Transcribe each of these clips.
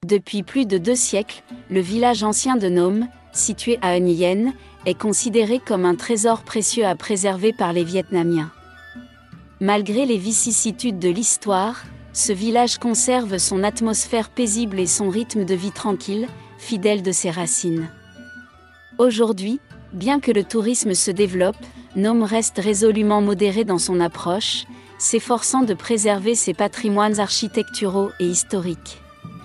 Depuis plus de 2 siècles, le village ancien de Nôm, situé à An Yen, est considéré comme un trésor précieux à préserver par les Vietnamiens. Malgré les vicissitudes de l'histoire, ce village conserve son atmosphère paisible et son rythme de vie tranquille, fidèle de ses racines. Aujourd'hui, bien que le tourisme se développe, Nôm reste résolument modéré dans son approche, s'efforçant de préserver ses patrimoines architecturaux et historiques.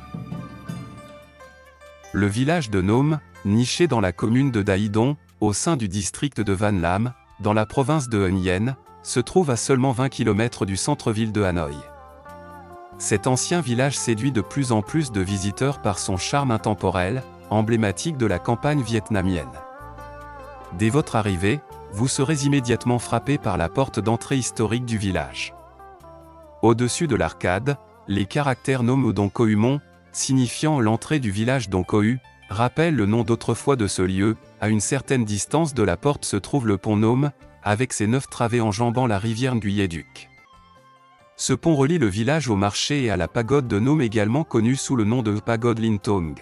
Le village de Nôm, niché dans la commune de Dai Dong, au sein du district de Van Lam, dans la province de An Yen, se trouve à seulement 20 km du centre-ville de Hanoï. Cet ancien village séduit de plus en plus de visiteurs par son charme intemporel, emblématique de la campagne vietnamienne. Dès votre arrivée, vous serez immédiatement frappé par la porte d'entrée historique du village. Au-dessus de l'arcade, les caractères Nom Dong Kohu Mon, signifiant l'entrée du village Dong Kohu, rappellent le nom d'autrefois de ce lieu. À une certaine distance de la porte se trouve le pont Nôm, avec ses 9 travées enjambant la rivière Nguye Duc. Ce pont relie le village au marché et à la pagode de Nôm, également connue sous le nom de pagode Linh Tong.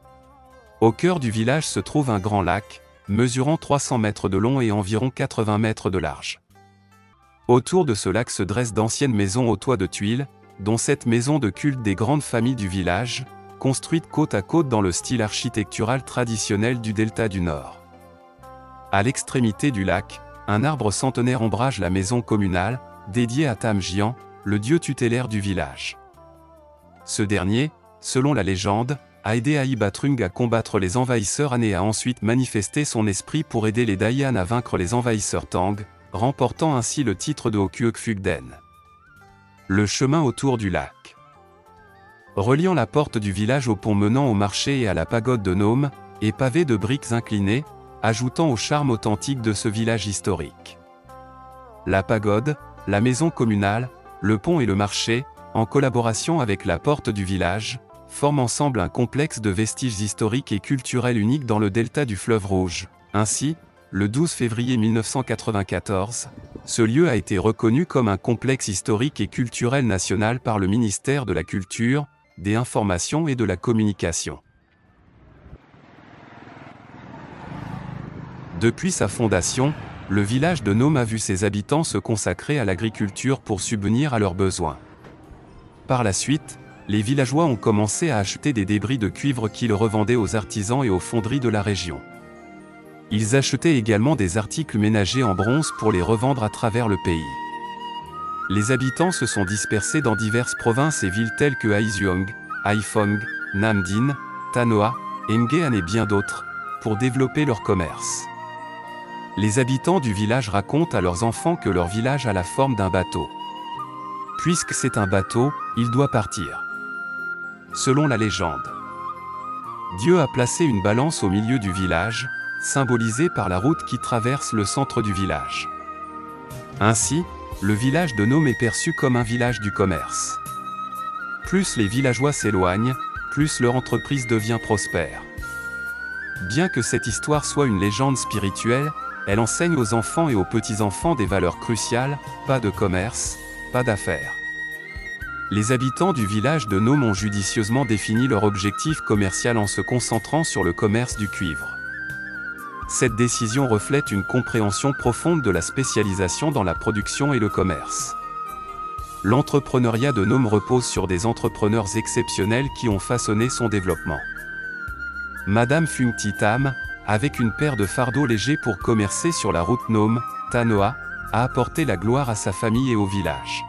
Au cœur du village se trouve un grand lac, mesurant 300 mètres de long et environ 80 mètres de large. Autour de ce lac se dressent d'anciennes maisons aux toits de tuiles, dont cette maison de culte des grandes familles du village, construite côte à côte dans le style architectural traditionnel du delta du Nord. À l'extrémité du lac, un arbre centenaire ombrage la maison communale, dédiée à Tam Jian, le dieu tutélaire du village. Ce dernier, selon la légende, a aidé Ai Batrung à combattre les envahisseurs Han et a ensuite manifesté son esprit pour aider les Daiyan à vaincre les envahisseurs Tang, remportant ainsi le titre de Hokuek Fugden. Le chemin autour du lac. Reliant la porte du village au pont menant au marché et à la pagode de Nôm, est pavé de briques inclinées, ajoutant au charme authentique de ce village historique. La pagode, la maison communale, le pont et le marché, en collaboration avec la porte du village, forment ensemble un complexe de vestiges historiques et culturels uniques dans le delta du fleuve Rouge. Ainsi, le 12 février 1994, ce lieu a été reconnu comme un complexe historique et culturel national par le ministère de la Culture, des Informations et de la Communication. Depuis sa fondation, le village de Nôm a vu ses habitants se consacrer à l'agriculture pour subvenir à leurs besoins. Par la suite, les villageois ont commencé à acheter des débris de cuivre qu'ils revendaient aux artisans et aux fonderies de la région. Ils achetaient également des articles ménagers en bronze pour les revendre à travers le pays. Les habitants se sont dispersés dans diverses provinces et villes telles que Haizuong, Haiphong, Nam Dinh, Thanh Hoa, Nghe An et bien d'autres, pour développer leur commerce. Les habitants du village racontent à leurs enfants que leur village a la forme d'un bateau. Puisque c'est un bateau, il doit partir. Selon la légende, Dieu a placé une balance au milieu du village, symbolisée par la route qui traverse le centre du village. Ainsi, le village de Nôm est perçu comme un village du commerce. Plus les villageois s'éloignent, plus leur entreprise devient prospère. Bien que cette histoire soit une légende spirituelle, elle enseigne aux enfants et aux petits-enfants des valeurs cruciales, pas de commerce, pas d'affaires. Les habitants du village de Nôm ont judicieusement défini leur objectif commercial en se concentrant sur le commerce du cuivre. Cette décision reflète une compréhension profonde de la spécialisation dans la production et le commerce. L'entrepreneuriat de Nôm repose sur des entrepreneurs exceptionnels qui ont façonné son développement. Madame Phung Thi Tam, avec une paire de fardeaux légers pour commercer sur la route Nôm, Thanh Hoa, a apporté la gloire à sa famille et au village.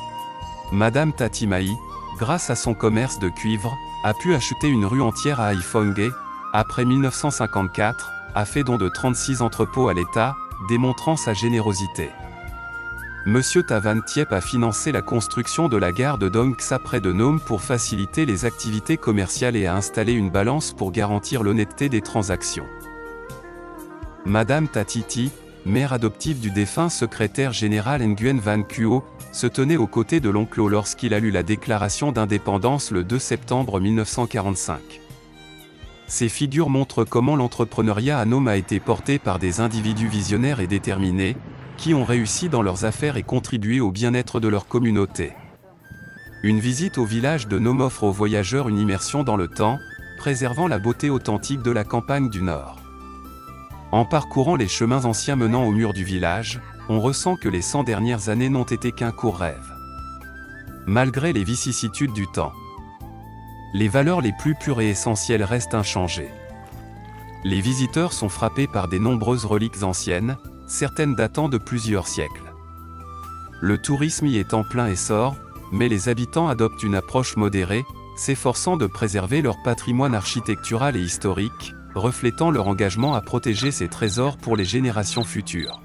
Madame Tati Mai, grâce à son commerce de cuivre, a pu acheter une rue entière à Haiphong et, après 1954, a fait don de 36 entrepôts à l'État, démontrant sa générosité. Monsieur Tavan Thiep a financé la construction de la gare de Dong Xa près de Nôm pour faciliter les activités commerciales et a installé une balance pour garantir l'honnêteté des transactions. Madame Tatiti, mère adoptive du défunt secrétaire général Nguyen Van Cuo, se tenait aux côtés de l'oncle O lorsqu'il a lu la déclaration d'indépendance le 2 septembre 1945. Ces figures montrent comment l'entrepreneuriat à Nôm a été porté par des individus visionnaires et déterminés, qui ont réussi dans leurs affaires et contribué au bien-être de leur communauté. Une visite au village de Nome offre aux voyageurs une immersion dans le temps, préservant la beauté authentique de la campagne du Nord. En parcourant les chemins anciens menant au mur du village, on ressent que les 100 dernières années n'ont été qu'un court rêve. Malgré les vicissitudes du temps, les valeurs les plus pures et essentielles restent inchangées. Les visiteurs sont frappés par des nombreuses reliques anciennes, certaines datant de plusieurs siècles. Le tourisme y est en plein essor, mais les habitants adoptent une approche modérée, s'efforçant de préserver leur patrimoine architectural et historique, reflétant leur engagement à protéger ces trésors pour les générations futures.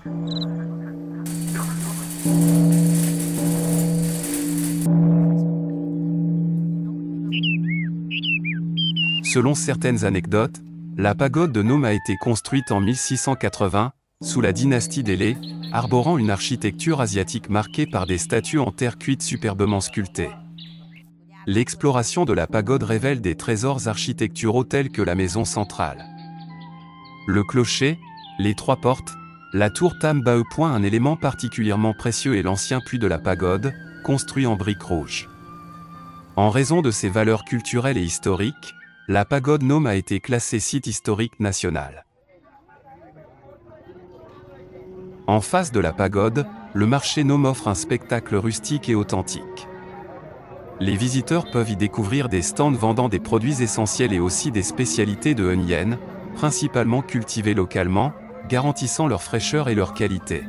Selon certaines anecdotes, la pagode de Nome a été construite en 1680, sous la dynastie Délé, arborant une architecture asiatique marquée par des statues en terre cuite superbement sculptées. L'exploration de la pagode révèle des trésors architecturaux tels que la maison centrale, le clocher, les 3 portes, la tour Tam Bao. Un élément particulièrement précieux est l'ancien puits de la pagode, construit en briques rouges. En raison de ses valeurs culturelles et historiques, la pagode Nome a été classée site historique national. En face de la pagode, le marché Nome offre un spectacle rustique et authentique. Les visiteurs peuvent y découvrir des stands vendant des produits essentiels et aussi des spécialités de Heuniène, principalement cultivées localement, garantissant leur fraîcheur et leur qualité.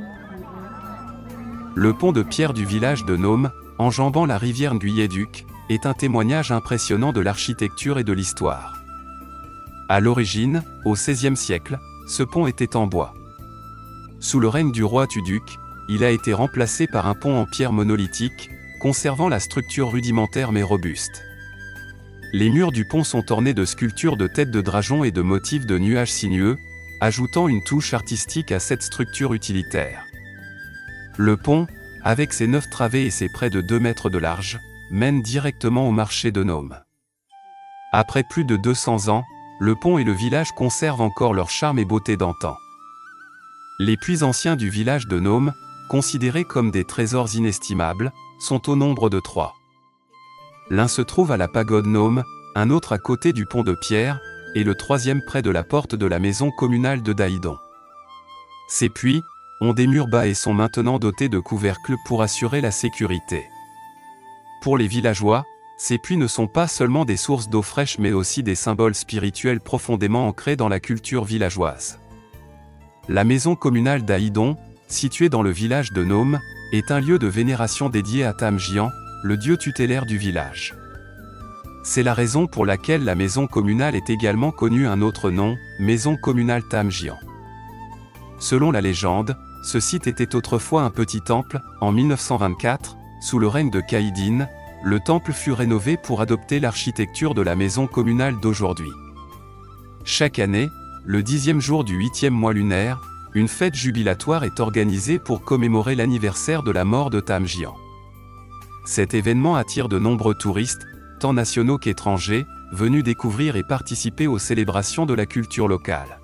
Le pont de pierre du village de Nome, enjambant la rivière Nguyeduc, est un témoignage impressionnant de l'architecture et de l'histoire. À l'origine, au XVIe siècle, ce pont était en bois. Sous le règne du roi Tuduc, il a été remplacé par un pont en pierre monolithique, conservant la structure rudimentaire mais robuste. Les murs du pont sont ornés de sculptures de têtes de dragon et de motifs de nuages sinueux, ajoutant une touche artistique à cette structure utilitaire. Le pont, avec ses 9 travées et ses près de 2 mètres de large, mène directement au marché de Nome. Après plus de 200 ans, le pont et le village conservent encore leur charme et beauté d'antan. Les puits anciens du village de Nome, considérés comme des trésors inestimables, sont au nombre de 3. L'un se trouve à la pagode Nome, un autre à côté du pont de pierre, et le 3e près de la porte de la maison communale de Daïdon. Ces puits ont des murs bas et sont maintenant dotés de couvercles pour assurer la sécurité. Pour les villageois, ces puits ne sont pas seulement des sources d'eau fraîche mais aussi des symboles spirituels profondément ancrés dans la culture villageoise. La maison communale d'Aïdon, située dans le village de Nome, est un lieu de vénération dédié à Tam Jian, le dieu tutélaire du village. C'est la raison pour laquelle la maison communale est également connue un autre nom, maison communale Tam Jian. Selon la légende, ce site était autrefois un petit temple. En 1924, sous le règne de Kaïdine, le temple fut rénové pour adopter l'architecture de la maison communale d'aujourd'hui. Chaque année, le 10e jour du 8e mois lunaire, une fête jubilatoire est organisée pour commémorer l'anniversaire de la mort de Tam Jian. Cet événement attire de nombreux touristes, tant nationaux qu'étrangers, venus découvrir et participer aux célébrations de la culture locale.